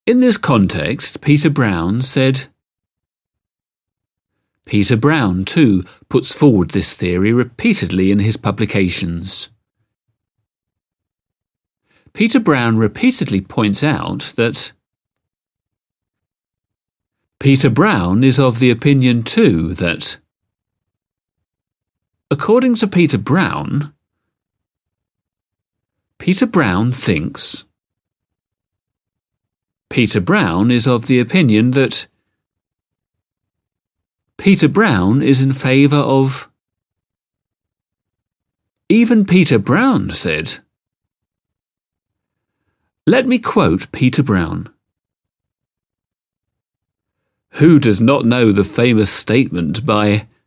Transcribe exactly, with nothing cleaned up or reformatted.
In this context, Peter Brown said, Peter Brown, too, puts forward this theory repeatedly in his publications. Peter Brown repeatedly points out that Peter Brown is of the opinion, too, that according to Peter Brown, Peter Brown thinks Peter Brown is of the opinion that Peter Brown is in favour of. Even Peter Brown said. Let me quote Peter Brown. Who does not know the famous statement by